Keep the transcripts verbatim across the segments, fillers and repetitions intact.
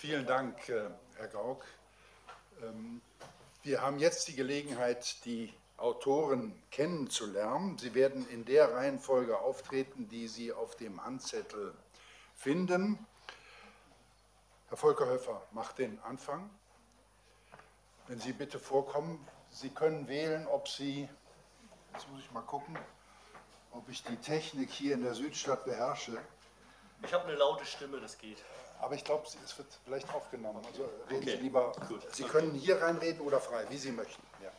Vielen Dank, Herr Gauck. Wir haben jetzt die Gelegenheit, die Autoren kennenzulernen. Sie werden in der Reihenfolge auftreten, die Sie auf dem Handzettel finden. Herr Volker Höffer macht den Anfang. Wenn Sie bitte vorkommen, Sie können wählen, ob Sie, jetzt muss ich mal gucken, ob ich die Technik hier in der Südstadt beherrsche. Ich habe eine laute Stimme, das geht. Aber ich glaube, es wird vielleicht aufgenommen. Also reden Okay. Sie lieber. Gut. Sie Okay. können hier reinreden oder frei, wie Sie möchten. Ja.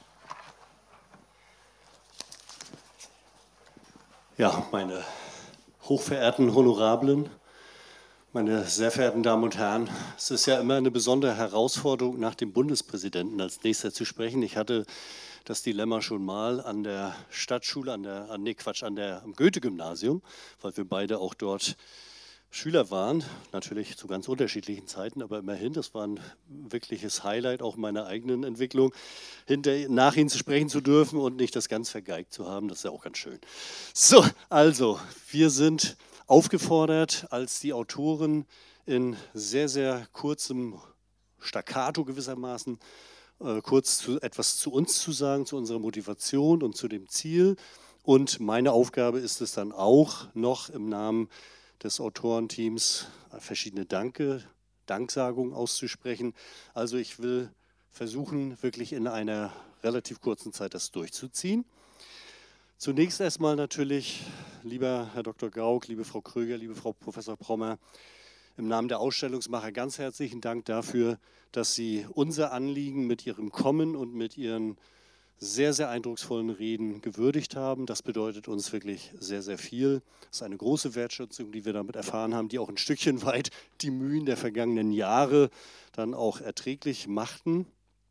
Ja, meine hochverehrten Honorablen, meine sehr verehrten Damen und Herren, es ist ja immer eine besondere Herausforderung, nach dem Bundespräsidenten als nächster zu sprechen. Ich hatte das Dilemma schon mal an der Stadtschule, an der, nee Quatsch, an der, am Goethe-Gymnasium, weil wir beide auch dort Schüler waren, natürlich zu ganz unterschiedlichen Zeiten, aber immerhin, das war ein wirkliches Highlight auch meiner eigenen Entwicklung, hinter, nach Ihnen zu sprechen zu dürfen und nicht das ganz vergeigt zu haben, das ist ja auch ganz schön. So, also, wir sind aufgefordert, als die Autoren in sehr, sehr kurzem Staccato gewissermaßen äh, kurz zu, etwas zu uns zu sagen, zu unserer Motivation und zu dem Ziel. Und meine Aufgabe ist es dann auch noch im Namen des Autorenteams verschiedene Danke, Danksagungen auszusprechen. Also ich will versuchen, wirklich in einer relativ kurzen Zeit das durchzuziehen. Zunächst erstmal natürlich, lieber Herr Doktor Gauck, liebe Frau Kröger, liebe Frau Professor Prommer, im Namen der Ausstellungsmacher ganz herzlichen Dank dafür, dass Sie unser Anliegen mit Ihrem Kommen und mit Ihren sehr, sehr eindrucksvollen Reden gewürdigt haben. Das bedeutet uns wirklich sehr, sehr viel. Das ist eine große Wertschätzung, die wir damit erfahren haben, die auch ein Stückchen weit die Mühen der vergangenen Jahre dann auch erträglich machten.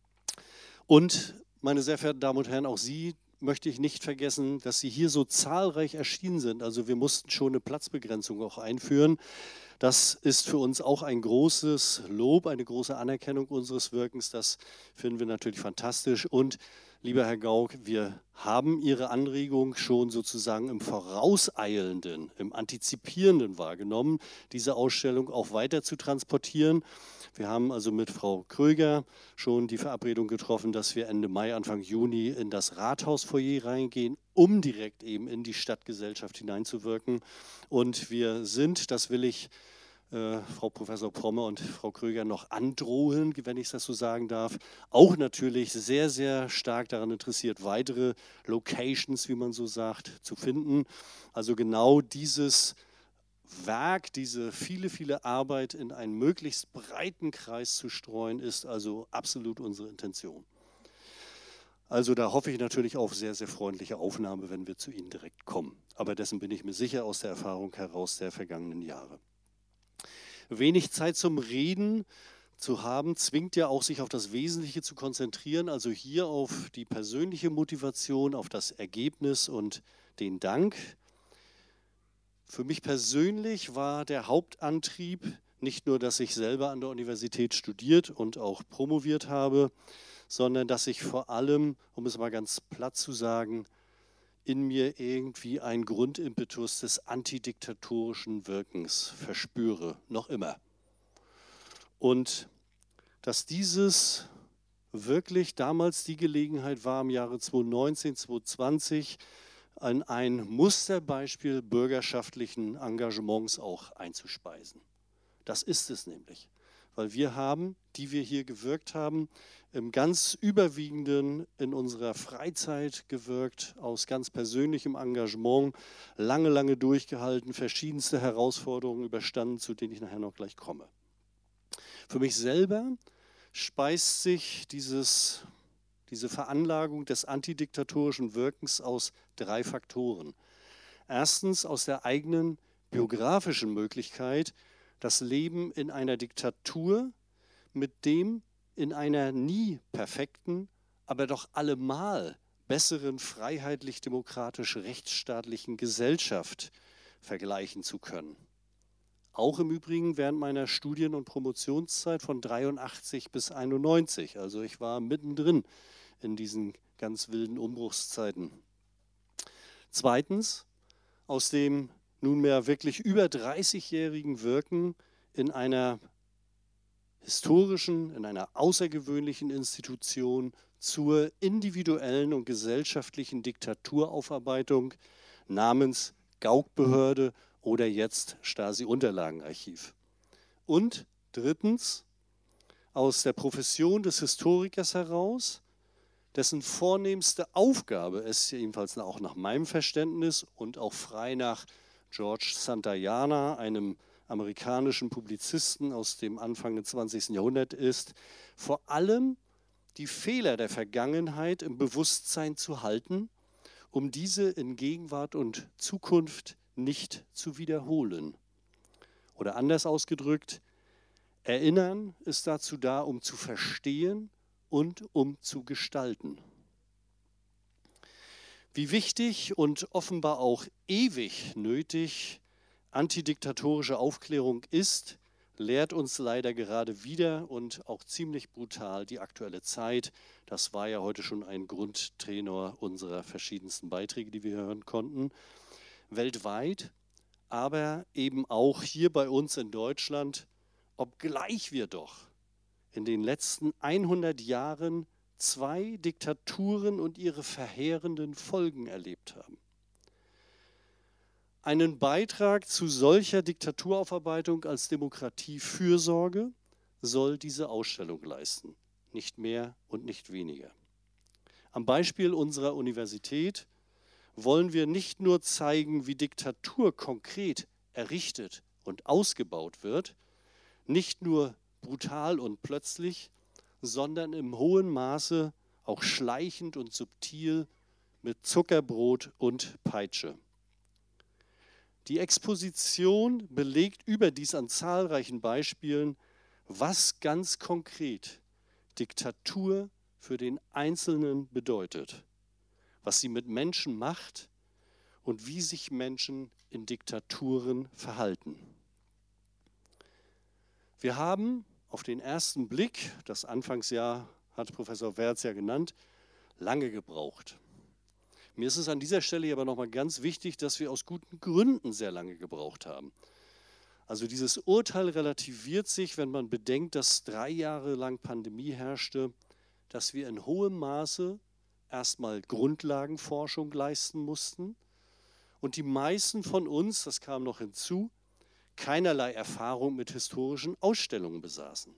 Und, meine sehr verehrten Damen und Herren, auch Sie möchte ich nicht vergessen, dass Sie hier so zahlreich erschienen sind. Also wir mussten schon eine Platzbegrenzung auch einführen. Das ist für uns auch ein großes Lob, eine große Anerkennung unseres Wirkens. Das finden wir natürlich fantastisch. Und lieber Herr Gauck, wir haben Ihre Anregung schon sozusagen im Vorauseilenden, im Antizipierenden wahrgenommen, diese Ausstellung auch weiter zu transportieren. Wir haben also mit Frau Kröger schon die Verabredung getroffen, dass wir Ende Mai, Anfang Juni in das Rathausfoyer reingehen, um direkt eben in die Stadtgesellschaft hineinzuwirken. Und wir sind, das will ich Äh, Frau Professor Prommer und Frau Kröger noch androhen, wenn ich das so sagen darf, auch natürlich sehr, sehr stark daran interessiert, weitere Locations, wie man so sagt, zu finden. Also genau dieses Werk, diese viele, viele Arbeit in einen möglichst breiten Kreis zu streuen, ist also absolut unsere Intention. Also da hoffe ich natürlich auf sehr, sehr freundliche Aufnahme, wenn wir zu Ihnen direkt kommen. Aber dessen bin ich mir sicher aus der Erfahrung heraus der vergangenen Jahre. Wenig Zeit zum Reden zu haben, zwingt ja auch, sich auf das Wesentliche zu konzentrieren, also hier auf die persönliche Motivation, auf das Ergebnis und den Dank. Für mich persönlich war der Hauptantrieb nicht nur, dass ich selber an der Universität studiert und auch promoviert habe, sondern dass ich vor allem, um es mal ganz platt zu sagen, in mir irgendwie einen Grundimpetus des antidiktatorischen Wirkens verspüre, noch immer. Und dass dieses wirklich damals die Gelegenheit war, im Jahre zweitausendneunzehn, zweitausendzwanzig an ein Musterbeispiel bürgerschaftlichen Engagements auch einzuspeisen. Das ist es nämlich. Weil wir haben, die wir hier gewirkt haben, im ganz Überwiegenden in unserer Freizeit gewirkt, aus ganz persönlichem Engagement, lange, lange durchgehalten, verschiedenste Herausforderungen überstanden, zu denen ich nachher noch gleich komme. Für mich selber speist sich dieses, diese Veranlagung des antidiktatorischen Wirkens aus drei Faktoren. Erstens aus der eigenen biografischen Möglichkeit, das Leben in einer Diktatur mit dem in einer nie perfekten, aber doch allemal besseren freiheitlich-demokratisch-rechtsstaatlichen Gesellschaft vergleichen zu können. Auch im Übrigen während meiner Studien- und Promotionszeit von dreiundachtzig bis einundneunzig. Also ich war mittendrin in diesen ganz wilden Umbruchszeiten. Zweitens aus dem nunmehr wirklich über dreißigjährigen Wirken in einer historischen, in einer außergewöhnlichen Institution zur individuellen und gesellschaftlichen Diktaturaufarbeitung namens Gauk-Behörde oder jetzt Stasi-Unterlagenarchiv. Und drittens, aus der Profession des Historikers heraus, dessen vornehmste Aufgabe es jedenfalls auch nach meinem Verständnis und auch frei nach George Santayana, einem amerikanischen Publizisten aus dem Anfang des zwanzigsten Jahrhunderts ist, vor allem die Fehler der Vergangenheit im Bewusstsein zu halten, um diese in Gegenwart und Zukunft nicht zu wiederholen. Oder anders ausgedrückt, Erinnern ist dazu da, um zu verstehen und um zu gestalten. Wie wichtig und offenbar auch ewig nötig antidiktatorische Aufklärung ist, lehrt uns leider gerade wieder und auch ziemlich brutal die aktuelle Zeit. Das war ja heute schon ein Grundtenor unserer verschiedensten Beiträge, die wir hören konnten. Weltweit, aber eben auch hier bei uns in Deutschland, obgleich wir doch in den letzten hundert Jahren zwei Diktaturen und ihre verheerenden Folgen erlebt haben. Einen Beitrag zu solcher Diktaturaufarbeitung als Demokratiefürsorge soll diese Ausstellung leisten, nicht mehr und nicht weniger. Am Beispiel unserer Universität wollen wir nicht nur zeigen, wie Diktatur konkret errichtet und ausgebaut wird, nicht nur brutal und plötzlich, sondern im hohen Maße auch schleichend und subtil mit Zuckerbrot und Peitsche. Die Exposition belegt überdies an zahlreichen Beispielen, was ganz konkret Diktatur für den Einzelnen bedeutet, was sie mit Menschen macht und wie sich Menschen in Diktaturen verhalten. Wir haben auf den ersten Blick, das Anfangsjahr hat Professor Wertz ja genannt, lange gebraucht. Mir ist es an dieser Stelle aber nochmal ganz wichtig, dass wir aus guten Gründen sehr lange gebraucht haben. Also dieses Urteil relativiert sich, wenn man bedenkt, dass drei Jahre lang Pandemie herrschte, dass wir in hohem Maße erstmal Grundlagenforschung leisten mussten und die meisten von uns, das kam noch hinzu, keinerlei Erfahrung mit historischen Ausstellungen besaßen.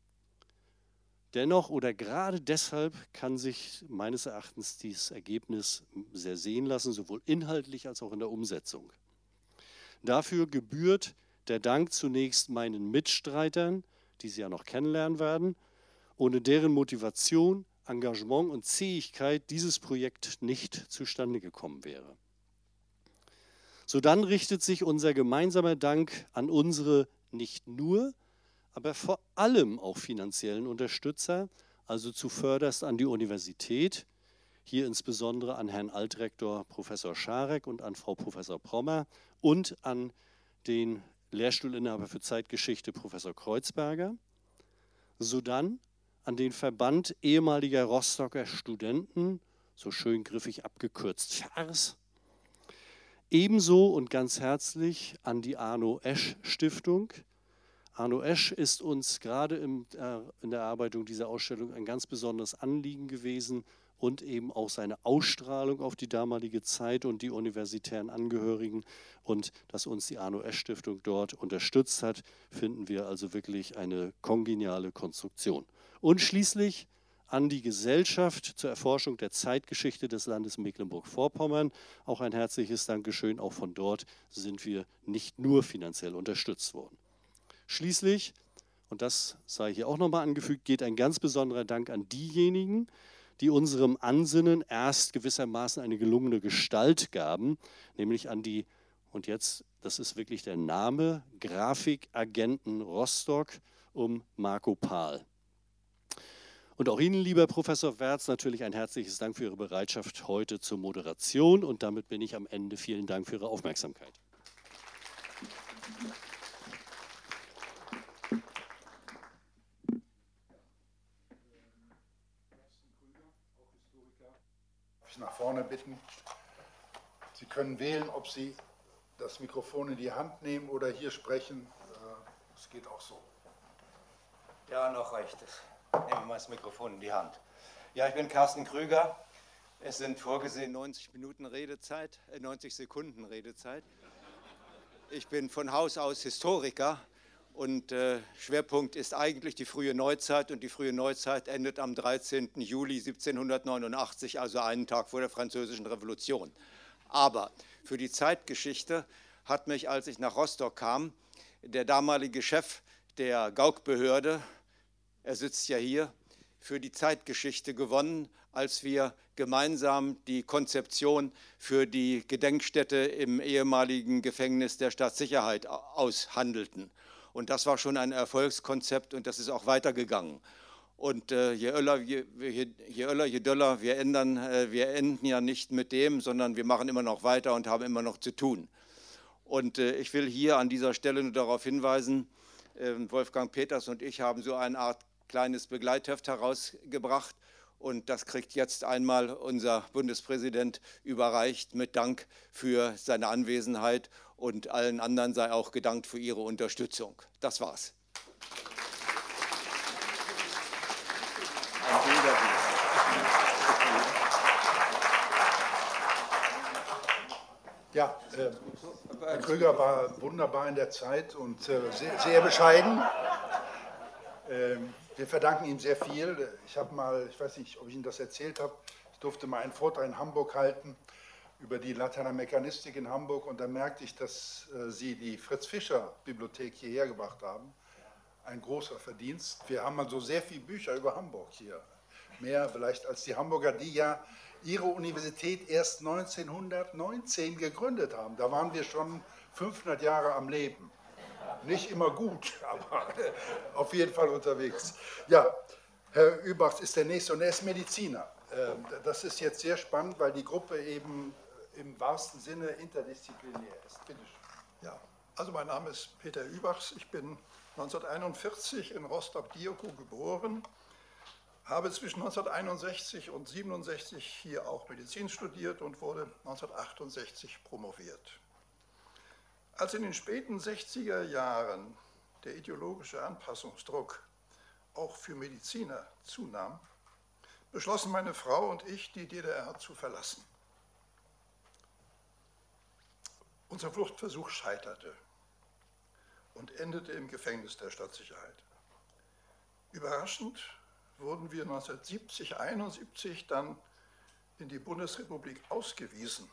Dennoch oder gerade deshalb kann sich meines Erachtens dieses Ergebnis sehr sehen lassen, sowohl inhaltlich als auch in der Umsetzung. Dafür gebührt der Dank zunächst meinen Mitstreitern, die Sie ja noch kennenlernen werden, ohne deren Motivation, Engagement und Zähigkeit dieses Projekt nicht zustande gekommen wäre. Sodann richtet sich unser gemeinsamer Dank an unsere nicht nur, aber vor allem auch finanziellen Unterstützer, also zuvörderst an die Universität, hier insbesondere an Herrn Altrektor Professor Scharek und an Frau Professor Prommer und an den Lehrstuhlinhaber für Zeitgeschichte Professor Kreuzberger, sodann an den Verband ehemaliger Rostocker Studenten, so schön griffig abgekürzt F A R S, ebenso und ganz herzlich an die Arno Esch Stiftung. Arno Esch ist uns gerade im, äh, in der Erarbeitung dieser Ausstellung ein ganz besonderes Anliegen gewesen und eben auch seine Ausstrahlung auf die damalige Zeit und die universitären Angehörigen und dass uns die Arno Esch Stiftung dort unterstützt hat, finden wir also wirklich eine kongeniale Konstruktion. Und schließlich an die Gesellschaft zur Erforschung der Zeitgeschichte des Landes Mecklenburg-Vorpommern. Auch ein herzliches Dankeschön, auch von dort sind wir nicht nur finanziell unterstützt worden. Schließlich, und das sei hier auch nochmal angefügt, geht ein ganz besonderer Dank an diejenigen, die unserem Ansinnen erst gewissermaßen eine gelungene Gestalt gaben, nämlich an die, und jetzt, das ist wirklich der Name, Grafikagenten Rostock um Marco Pahl. Und auch Ihnen, lieber Professor Wertz, natürlich ein herzliches Dank für Ihre Bereitschaft heute zur Moderation und damit bin ich am Ende. Vielen Dank für Ihre Aufmerksamkeit. Darf ich nach vorne bitten? Sie können wählen, ob Sie das Mikrofon in die Hand nehmen oder hier sprechen. Es geht auch so. Ja, noch reicht es. Nehmen wir mal das Mikrofon in die Hand. Ja, ich bin Carsten Krüger. Es sind vorgesehen neunzig Minuten Redezeit, äh neunzig Sekunden Redezeit. Ich bin von Haus aus Historiker und äh, Schwerpunkt ist eigentlich die frühe Neuzeit und die frühe Neuzeit endet am dreizehnten Juli siebzehnhundertneunundachtzig, also einen Tag vor der Französischen Revolution. Aber für die Zeitgeschichte hat mich, als ich nach Rostock kam, der damalige Chef der Gauk-Behörde, er sitzt ja hier, für die Zeitgeschichte gewonnen, als wir gemeinsam die Konzeption für die Gedenkstätte im ehemaligen Gefängnis der Staatssicherheit aushandelten. Und das war schon ein Erfolgskonzept und das ist auch weitergegangen. Und äh, je öller, je, je, je öller, je döller, wir ändern, äh, wir enden ja nicht mit dem, sondern wir machen immer noch weiter und haben immer noch zu tun. Und äh, ich will hier an dieser Stelle nur darauf hinweisen, äh, Wolfgang Peters und ich haben so eine Art kleines Begleitheft herausgebracht. Und das kriegt jetzt einmal unser Bundespräsident überreicht mit Dank für seine Anwesenheit und allen anderen sei auch gedankt für ihre Unterstützung. Das war's. Ein Bilderbuch. Ja, äh, Herr Krüger war wunderbar in der Zeit und äh, sehr, sehr bescheiden. Ähm, Wir verdanken ihm sehr viel. Ich habe mal, ich weiß nicht, ob ich Ihnen das erzählt habe, ich durfte mal einen Vortrag in Hamburg halten über die Lateiner Mechanistik in Hamburg und da merkte ich, dass äh, Sie die Fritz-Fischer-Bibliothek hierher gebracht haben. Ein großer Verdienst. Wir haben also sehr viele Bücher über Hamburg hier. Mehr vielleicht als die Hamburger, die ja ihre Universität erst neunzehnhundertneunzehn gegründet haben. Da waren wir schon fünfhundert Jahre am Leben. Nicht immer gut, aber auf jeden Fall unterwegs. Ja, Herr Übachs ist der Nächste und er ist Mediziner. Das ist jetzt sehr spannend, weil die Gruppe eben im wahrsten Sinne interdisziplinär ist. Bitte schön. Ja, also mein Name ist Peter Übachs. Ich bin neunzehnhunderteinundvierzig in Rostock-Diokow geboren, habe zwischen neunzehnhunderteinundsechzig und siebenundsechzig hier auch Medizin studiert und wurde neunzehnhundertachtundsechzig promoviert. Als in den späten sechziger Jahren der ideologische Anpassungsdruck auch für Mediziner zunahm, beschlossen meine Frau und ich, die D D R zu verlassen. Unser Fluchtversuch scheiterte und endete im Gefängnis der Staatssicherheit. Überraschend wurden wir neunzehnhundertsiebzig, einundsiebzig dann in die Bundesrepublik ausgewiesen.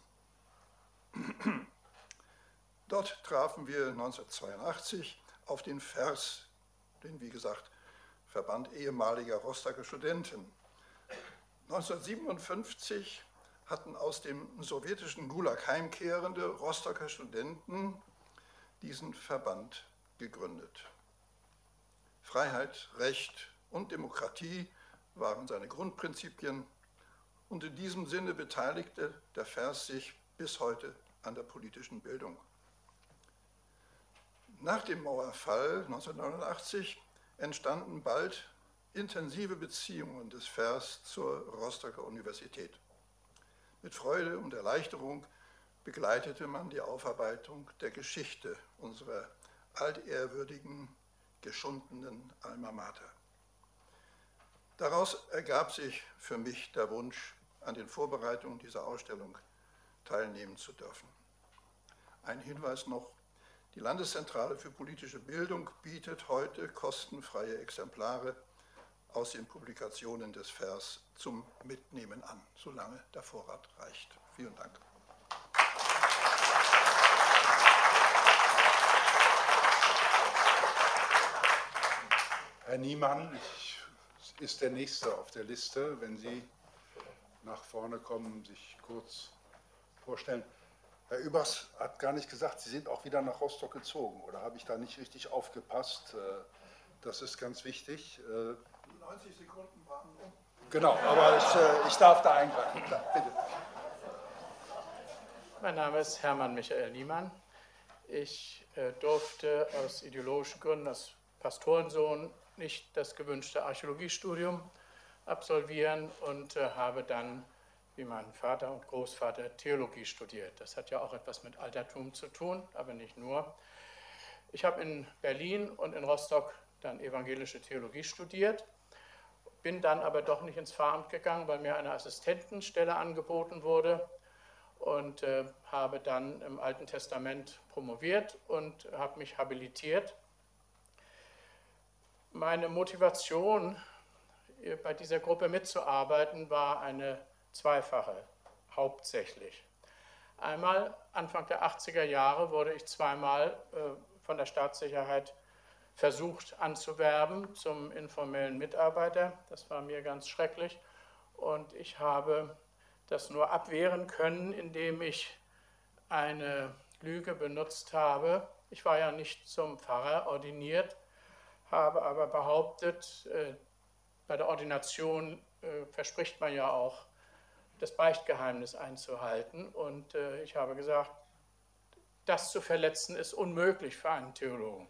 Dort trafen wir neunzehnhundertzweiundachtzig auf den F E R S, den, wie gesagt, Verband ehemaliger Rostocker Studenten. neunzehnhundertsiebenundfünfzig hatten aus dem sowjetischen Gulag heimkehrende Rostocker Studenten diesen Verband gegründet. Freiheit, Recht und Demokratie waren seine Grundprinzipien und in diesem Sinne beteiligte der F E R S sich bis heute an der politischen Bildung. Nach dem Mauerfall neunzehnhundertneunundachtzig entstanden bald intensive Beziehungen des F E R S zur Rostocker Universität. Mit Freude und Erleichterung begleitete man die Aufarbeitung der Geschichte unserer altehrwürdigen, geschundenen Alma Mater. Daraus ergab sich für mich der Wunsch, an den Vorbereitungen dieser Ausstellung teilnehmen zu dürfen. Ein Hinweis noch: Die Landeszentrale für politische Bildung bietet heute kostenfreie Exemplare aus den Publikationen des F E R S zum Mitnehmen an, solange der Vorrat reicht. Vielen Dank. Herr Niemann ist der Nächste auf der Liste. Wenn Sie nach vorne kommen, sich kurz vorstellen. Herr Übachs hat gar nicht gesagt, Sie sind auch wieder nach Rostock gezogen, oder habe ich da nicht richtig aufgepasst? Das ist ganz wichtig. neunzig Sekunden waren um. Genau, aber ich, ich darf da eingreifen. Bitte. Mein Name ist Hermann Michael Niemann. Ich äh, durfte aus ideologischen Gründen als Pastorensohn nicht das gewünschte Archäologiestudium absolvieren und äh, habe dann, wie mein Vater und Großvater, Theologie studiert. Das hat ja auch etwas mit Altertum zu tun, aber nicht nur. Ich habe in Berlin und in Rostock dann evangelische Theologie studiert, bin dann aber doch nicht ins Pfarramt gegangen, weil mir eine Assistentenstelle angeboten wurde und äh, habe dann im Alten Testament promoviert und habe mich habilitiert. Meine Motivation, bei dieser Gruppe mitzuarbeiten, war eine zweifache, hauptsächlich. Einmal, Anfang der achtziger Jahre, wurde ich zweimal äh, von der Staatssicherheit versucht anzuwerben zum informellen Mitarbeiter. Das war mir ganz schrecklich. Und ich habe das nur abwehren können, indem ich eine Lüge benutzt habe. Ich war ja nicht zum Pfarrer ordiniert, habe aber behauptet, äh, bei der Ordination äh, verspricht man ja auch, das Beichtgeheimnis einzuhalten. Und äh, ich habe gesagt, das zu verletzen ist unmöglich für einen Theologen.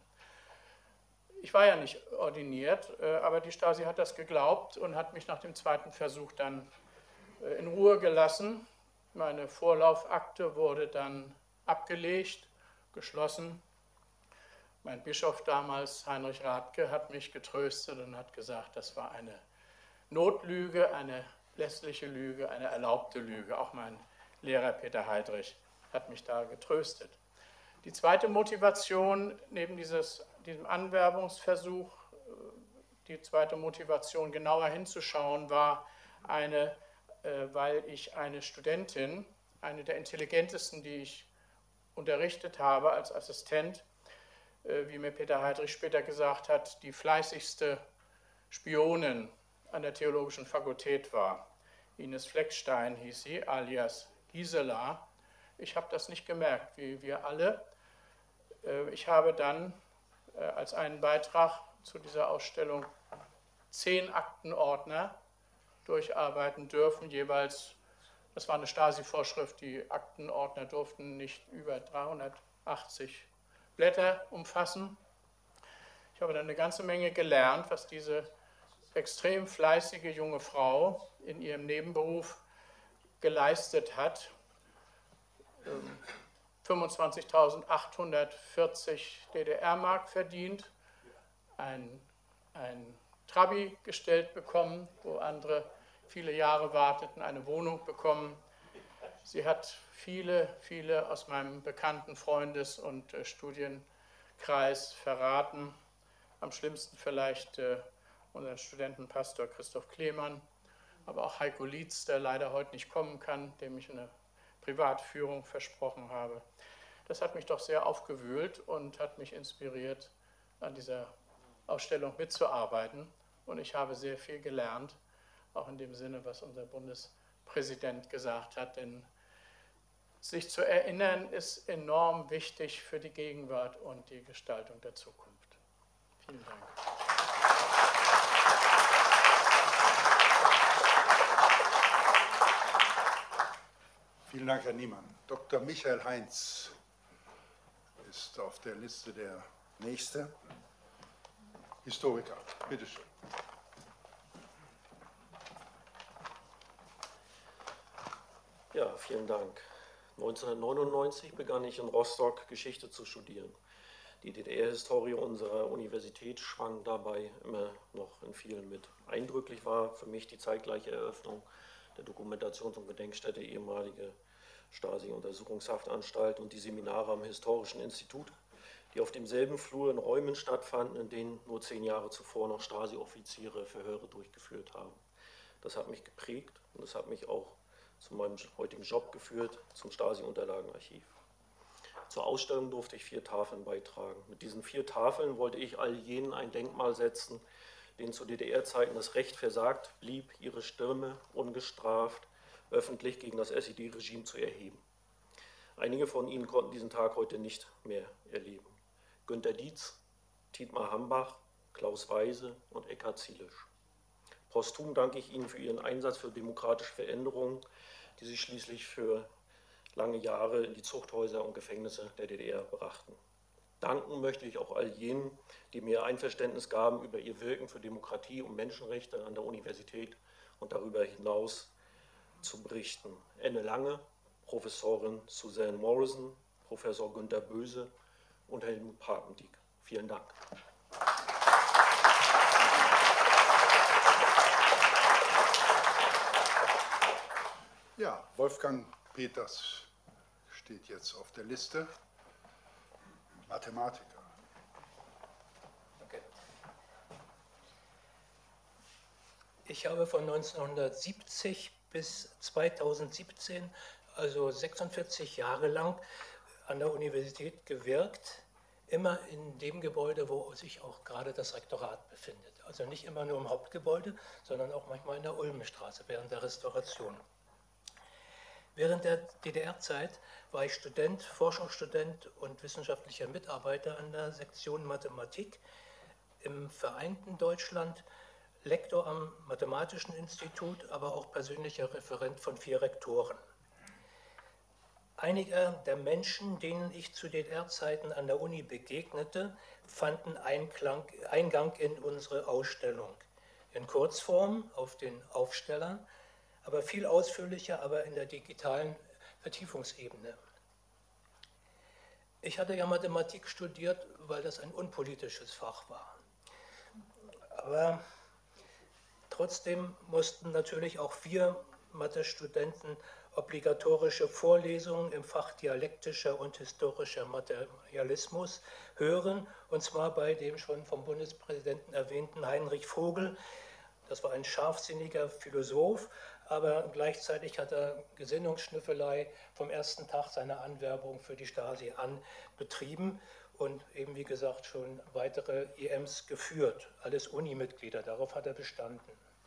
Ich war ja nicht ordiniert, äh, aber die Stasi hat das geglaubt und hat mich nach dem zweiten Versuch dann äh, in Ruhe gelassen. Meine Vorlaufakte wurde dann abgelegt, geschlossen. Mein Bischof damals, Heinrich Rathke, hat mich getröstet und hat gesagt, das war eine Notlüge, eine lässliche Lüge, eine erlaubte Lüge. Auch mein Lehrer Peter Heidrich hat mich da getröstet. Die zweite Motivation neben dieses, diesem Anwerbungsversuch, die zweite Motivation genauer hinzuschauen, war eine, äh, weil ich eine Studentin, eine der intelligentesten, die ich unterrichtet habe als Assistent, wie mir Peter Heidrich später gesagt hat, die fleißigste Spionin an der Theologischen Fakultät war. Ines Fleckstein hieß sie, alias Gisela. Ich habe das nicht gemerkt, wie wir alle. Ich habe dann als einen Beitrag zu dieser Ausstellung zehn Aktenordner durcharbeiten dürfen, jeweils, das war eine Stasi-Vorschrift, die Aktenordner durften nicht über dreihundertachtzig Blätter umfassen. Ich habe dann eine ganze Menge gelernt, was diese extrem fleißige junge Frau in ihrem Nebenberuf geleistet hat. fünfundzwanzigtausendachthundertvierzig D D R-Mark verdient, ein, ein Trabi gestellt bekommen, wo andere viele Jahre warteten, eine Wohnung bekommen. Sie hat viele, viele aus meinem bekannten Freundes- und äh, Studienkreis verraten. Am schlimmsten vielleicht äh, unseren Studentenpastor Christoph Klemann, aber auch Heiko Lietz, der leider heute nicht kommen kann, dem ich eine Privatführung versprochen habe. Das hat mich doch sehr aufgewühlt und hat mich inspiriert, an dieser Ausstellung mitzuarbeiten. Und ich habe sehr viel gelernt, auch in dem Sinne, was unser Bundespräsident gesagt hat, denn sich zu erinnern, ist enorm wichtig für die Gegenwart und die Gestaltung der Zukunft. Vielen Dank. Vielen Dank, Herr Niemann. Doktor Michael Heinz ist auf der Liste der Nächste. Historiker, bitteschön. Ja, vielen Dank. neunzehnhundertneunundneunzig begann ich in Rostock Geschichte zu studieren. Die D D R-Historie unserer Universität schwang dabei immer noch in vielen mit. Eindrücklich war für mich die zeitgleiche Eröffnung der Dokumentations- und Gedenkstätte ehemalige Stasi-Untersuchungshaftanstalt und die Seminare am Historischen Institut, die auf demselben Flur in Räumen stattfanden, in denen nur zehn Jahre zuvor noch Stasi-Offiziere Verhöre durchgeführt haben. Das hat mich geprägt und das hat mich auch zu meinem heutigen Job geführt, zum Stasi-Unterlagenarchiv. Zur Ausstellung durfte ich vier Tafeln beitragen. Mit diesen vier Tafeln wollte ich all jenen ein Denkmal setzen, denen zu D D R-Zeiten das Recht versagt blieb, ihre Stimme ungestraft öffentlich gegen das S E D-Regime zu erheben. Einige von ihnen konnten diesen Tag heute nicht mehr erleben. Günter Dietz, Dietmar Hambach, Klaus Weise und Eckhard Zielisch. Posthum danke ich Ihnen für Ihren Einsatz für demokratische Veränderungen, die Sie schließlich für lange Jahre in die Zuchthäuser und Gefängnisse der D D R brachten. Danken möchte ich auch all jenen, die mir Einverständnis gaben über ihr Wirken für Demokratie und Menschenrechte an der Universität und darüber hinaus zu berichten. Enne Lange, Professorin Suzanne Morrison, Professor Günter Böse und Helmut Papendieck. Vielen Dank. Ja, Wolfgang Peters steht jetzt auf der Liste. Mathematiker. Okay. Ich habe von neunzehnhundertsiebzig bis zweitausendsiebzehn, also sechsundvierzig Jahre lang, an der Universität gewirkt, immer in dem Gebäude, wo sich auch gerade das Rektorat befindet. Also nicht immer nur im Hauptgebäude, sondern auch manchmal in der Ulmenstraße während der Restauration. Während der D D R-Zeit war ich Student, Forschungsstudent und wissenschaftlicher Mitarbeiter an der Sektion Mathematik im vereinten Deutschland, Lektor am Mathematischen Institut, aber auch persönlicher Referent von vier Rektoren. Einige der Menschen, denen ich zu D D R-Zeiten an der Uni begegnete, fanden Einklang, Eingang in unsere Ausstellung. In Kurzform auf den Aufstellern, aber viel ausführlicher, aber in der digitalen Vertiefungsebene. Ich hatte ja Mathematik studiert, weil das ein unpolitisches Fach war. Aber trotzdem mussten natürlich auch wir Mathe-Studenten obligatorische Vorlesungen im Fach dialektischer und historischer Materialismus hören, und zwar bei dem schon vom Bundespräsidenten erwähnten Heinrich Vogel. Das war ein scharfsinniger Philosoph, aber gleichzeitig hat er Gesinnungsschnüffelei vom ersten Tag seiner Anwerbung für die Stasi an betrieben und eben, wie gesagt, schon weitere E Ms geführt. Alles Uni-Mitglieder, darauf hat er bestanden.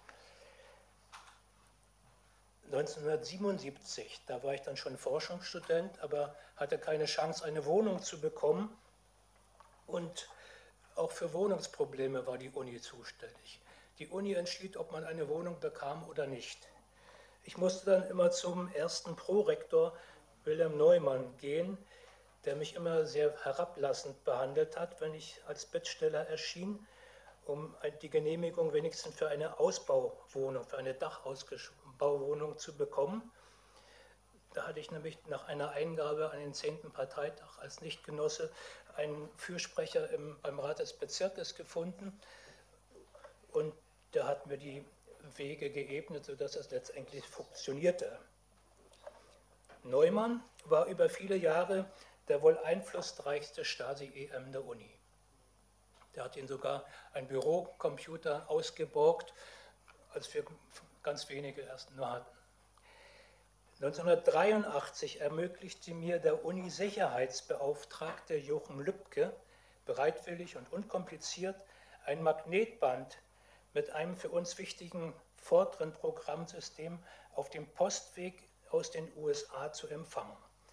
neunzehnhundertsiebenundsiebzig, da war ich dann schon Forschungsstudent, aber hatte keine Chance, eine Wohnung zu bekommen. Und auch für Wohnungsprobleme war die Uni zuständig. Die Uni entschied, ob man eine Wohnung bekam oder nicht. Ich musste dann immer zum ersten Prorektor Wilhelm Neumann gehen, der mich immer sehr herablassend behandelt hat, wenn ich als Bittsteller erschien, um die Genehmigung wenigstens für eine Ausbauwohnung, für eine Dachausbauwohnung zu bekommen. Da hatte ich nämlich nach einer Eingabe an den zehnten Parteitag als Nichtgenosse einen Fürsprecher im, beim Rat des Bezirkes gefunden und der hat mir die Wege geebnet, sodass es letztendlich funktionierte. Neumann war über viele Jahre der wohl einflussreichste Stasi-E M der Uni. Der hat ihn sogar ein Bürocomputer ausgeborgt, als wir ganz wenige erst nur hatten. neunzehnhundertdreiundachtzig ermöglichte mir der Uni-Sicherheitsbeauftragte Jochen Lübke bereitwillig und unkompliziert ein Magnetband mit einem für uns wichtigen Fortran-Programmsystem auf dem Postweg aus den U S A zu empfangen.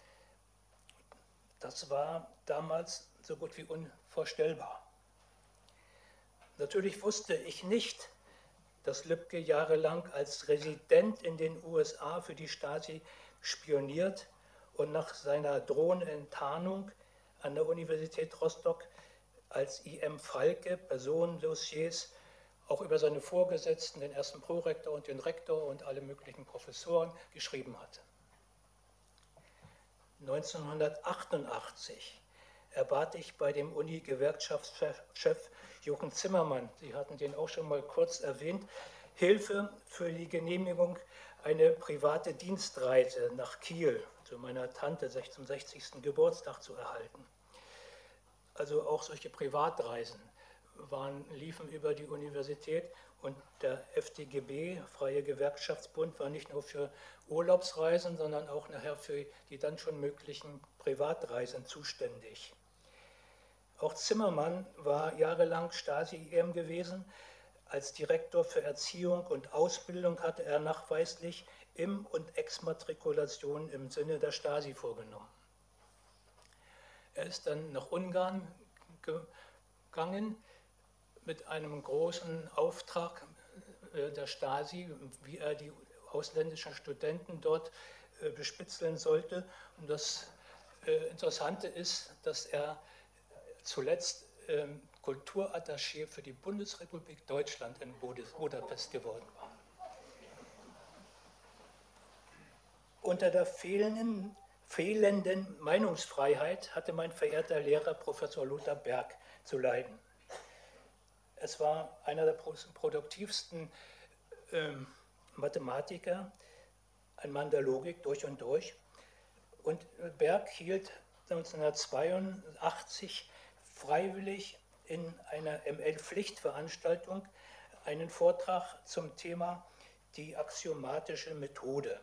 Das war damals so gut wie unvorstellbar. Natürlich wusste ich nicht, dass Lübke jahrelang als Resident in den U S A für die Stasi spioniert und nach seiner drohenden Enttarnung an der Universität Rostock als I M Falke Personendossiers auch über seine Vorgesetzten, den ersten Prorektor und den Rektor und alle möglichen Professoren geschrieben hatte. neunzehnhundertachtundachtzig erbat ich bei dem Uni-Gewerkschaftschef Jochen Zimmermann, Sie hatten den auch schon mal kurz erwähnt, Hilfe für die Genehmigung, eine private Dienstreise nach Kiel zu meiner Tante zum sechzigsten Geburtstag zu erhalten. Also auch solche Privatreisen waren, liefen über die Universität und der F D G B, Freie Gewerkschaftsbund, war nicht nur für Urlaubsreisen, sondern auch nachher für die dann schon möglichen Privatreisen zuständig. Auch Zimmermann war jahrelang Stasi-E M gewesen. Als Direktor für Erziehung und Ausbildung hatte er nachweislich Im- und Exmatrikulationen im Sinne der Stasi vorgenommen. Er ist dann nach Ungarn gegangen mit einem großen Auftrag der Stasi, wie er die ausländischen Studenten dort bespitzeln sollte. Und das Interessante ist, dass er zuletzt Kulturattaché für die Bundesrepublik Deutschland in Budapest geworden war. Unter der fehlenden, fehlenden Meinungsfreiheit hatte mein verehrter Lehrer Professor Lothar Berg zu leiden. Es war einer der produktivsten ähm, Mathematiker, ein Mann der Logik durch und durch. Und Berg hielt neunzehnhundertzweiundachtzig freiwillig in einer M L-Pflichtveranstaltung einen Vortrag zum Thema die axiomatische Methode.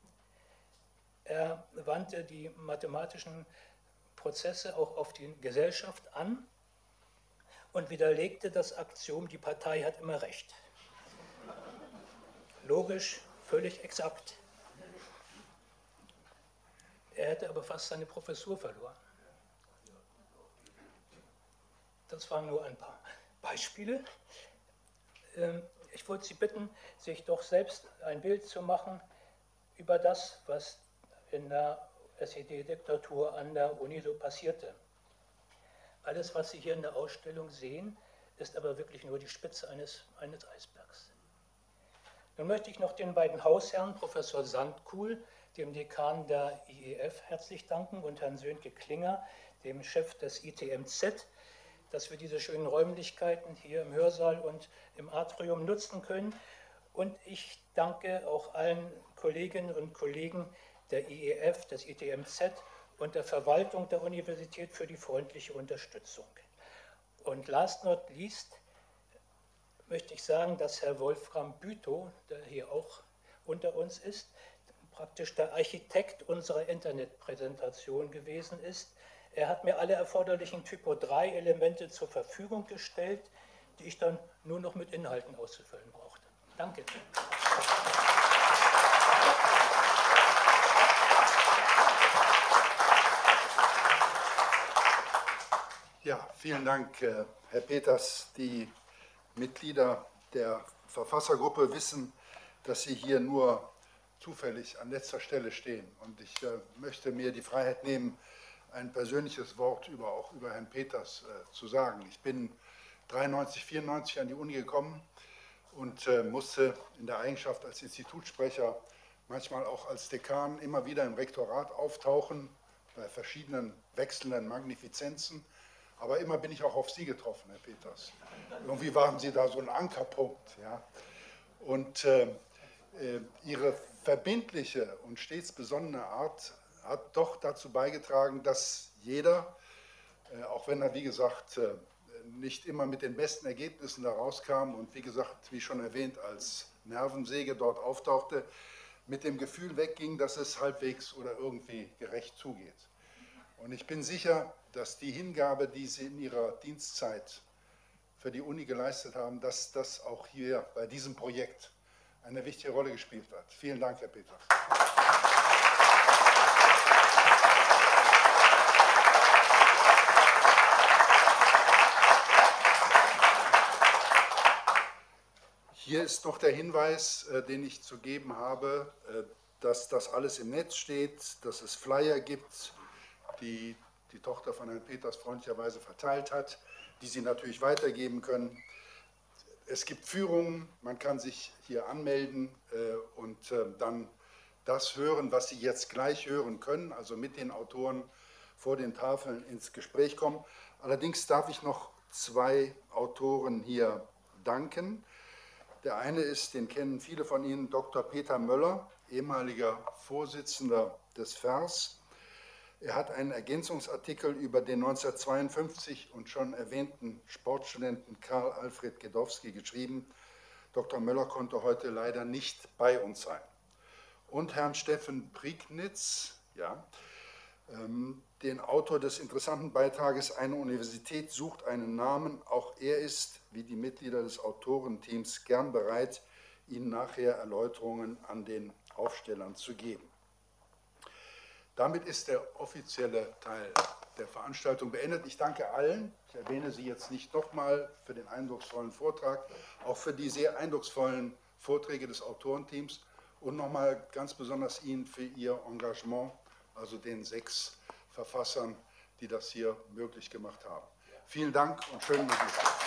Er wandte die mathematischen Prozesse auch auf die Gesellschaft an und widerlegte das Axiom, die Partei hat immer recht. Logisch, völlig exakt. Er hätte aber fast seine Professur verloren. Das waren nur ein paar Beispiele. Ich wollte Sie bitten, sich doch selbst ein Bild zu machen über das, was in der S E D-Diktatur an der Uni so passierte. Alles, was Sie hier in der Ausstellung sehen, ist aber wirklich nur die Spitze eines, eines Eisbergs. Nun möchte ich noch den beiden Hausherren, Professor Sandkuhl, dem Dekan der I E F, herzlich danken und Herrn Sönke Klinger, dem Chef des I T M Z, dass wir diese schönen Räumlichkeiten hier im Hörsaal und im Atrium nutzen können. Und ich danke auch allen Kolleginnen und Kollegen der I E F, des I T M Z und der Verwaltung der Universität für die freundliche Unterstützung. Und last not least möchte ich sagen, dass Herr Wolfram Bütow, der hier auch unter uns ist, praktisch der Architekt unserer Internetpräsentation gewesen ist. Er hat mir alle erforderlichen Typo drei Elemente zur Verfügung gestellt, die ich dann nur noch mit Inhalten auszufüllen brauchte. Danke. Ja, vielen Dank, Herr Peters. Die Mitglieder der Verfassergruppe wissen, dass Sie hier nur zufällig an letzter Stelle stehen. Und ich äh, möchte mir die Freiheit nehmen, ein persönliches Wort über, auch über Herrn Peters äh, zu sagen. Ich bin dreiundneunzig, vierundneunzig an die Uni gekommen und äh, musste in der Eigenschaft als Institutssprecher, manchmal auch als Dekan, immer wieder im Rektorat auftauchen, bei verschiedenen wechselnden Magnifizenzen. Aber immer bin ich auch auf Sie getroffen, Herr Peters. Irgendwie waren Sie da so ein Ankerpunkt. Ja? Und äh, äh, Ihre verbindliche und stets besonnene Art hat doch dazu beigetragen, dass jeder, äh, auch wenn er, wie gesagt, äh, nicht immer mit den besten Ergebnissen da rauskam und, wie gesagt, wie schon erwähnt, als Nervensäge dort auftauchte, mit dem Gefühl wegging, dass es halbwegs oder irgendwie gerecht zugeht. Und ich bin sicher, dass die Hingabe, die Sie in Ihrer Dienstzeit für die Uni geleistet haben, dass das auch hier bei diesem Projekt eine wichtige Rolle gespielt hat. Vielen Dank, Herr Peters. Hier ist noch der Hinweis, äh, den ich zu geben habe, äh, dass das alles im Netz steht, dass es Flyer gibt, die die Tochter von Herrn Peters freundlicherweise verteilt hat, die Sie natürlich weitergeben können. Es gibt Führungen, man kann sich hier anmelden äh, und äh, dann das hören, was Sie jetzt gleich hören können, also mit den Autoren vor den Tafeln ins Gespräch kommen. Allerdings darf ich noch zwei Autoren hier danken. Der eine ist, den kennen viele von Ihnen, Doktor Peter Möller, ehemaliger Vorsitzender des F E R S. Er hat einen Ergänzungsartikel über den neunzehnhundertzweiundfünfzig und schon erwähnten Sportstudenten Karl Alfred Gedowski geschrieben. Doktor Möller konnte heute leider nicht bei uns sein. Und Herrn Steffen Prignitz, ja, ähm, den Autor des interessanten Beitrages Eine Universität sucht einen Namen. Auch er ist, wie die Mitglieder des Autorenteams, gern bereit, Ihnen nachher Erläuterungen an den Aufstellern zu geben. Damit ist der offizielle Teil der Veranstaltung beendet. Ich danke allen. Ich erwähne Sie jetzt nicht nochmal für den eindrucksvollen Vortrag, auch für die sehr eindrucksvollen Vorträge des Autorenteams und nochmal ganz besonders Ihnen für Ihr Engagement, also den sechs Verfassern, die das hier möglich gemacht haben. Vielen Dank und schönen Besuch.